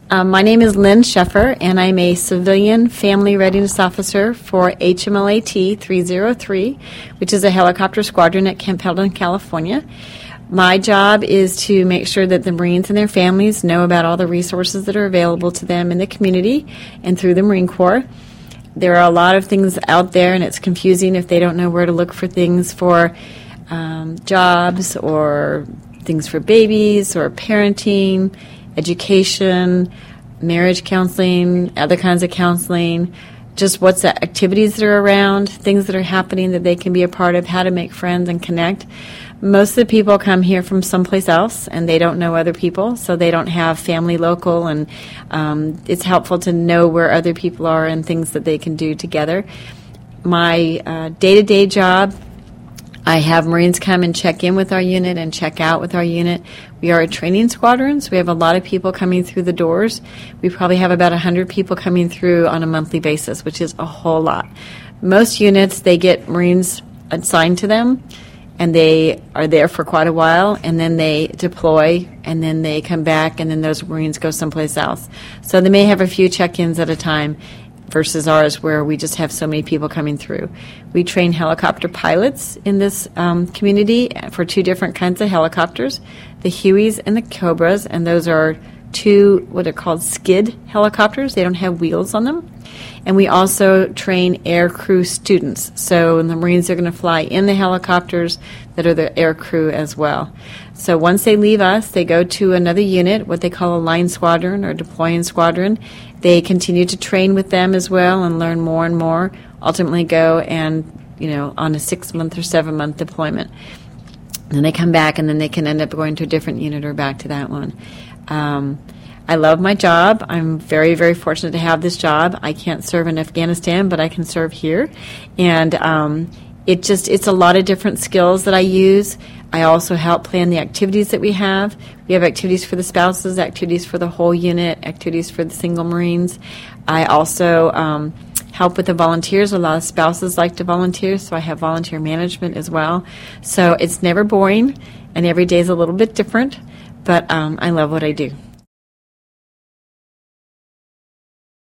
My name is Lynn Sheffer, and I'm a Civilian Family Readiness Officer for HMLAT 303, which is a helicopter squadron at Camp Pendleton, California. My job is to make sure that the Marines and their families know about all the resources that are available to them in the community and through the Marine Corps. There are a lot of things out there, and it's confusing if they don't know where to look for things for jobs or things for babies or parenting, education, marriage counseling, other kinds of counseling, just what's the activities that are around, things that are happening that they can be a part of, how to make friends and connect. Most of the people come here from someplace else, and they don't know other people, so they don't have family local, and it's helpful to know where other people are and things that they can do together. My day-to-day job, I have Marines come and check in with our unit and check out with our unit. We are a training squadron, so we have a lot of people coming through the doors. We probably have about 100 people coming through on a monthly basis, which is a whole lot. Most units, they get Marines assigned to them, and they are there for quite a while, and then they deploy, and then they come back, and then those Marines go someplace else. So they may have a few check-ins at a time, versus ours where we just have so many people coming through. We train helicopter pilots in this community for two different kinds of helicopters, the Hueys and the Cobras, and those are two what are called skid helicopters. They don't have wheels on them. And we also train air crew students. So the Marines are going to fly in the helicopters that are the air crew as well. So once they leave us, they go to another unit, what they call a line squadron or deploying squadron. They continue to train with them as well and learn more and more, ultimately go and, on a 6-month or 7-month deployment. Then they come back, and then they can end up going to a different unit or back to that one. I love my job. I'm very, very fortunate to have this job. I can't serve in Afghanistan, but I can serve here. And it's a lot of different skills that I use. I also help plan the activities that we have. We have activities for the spouses, activities for the whole unit, activities for the single Marines. I also help with the volunteers. A lot of spouses like to volunteer, so I have volunteer management as well. So it's never boring, and every day is a little bit different, but I love what I do.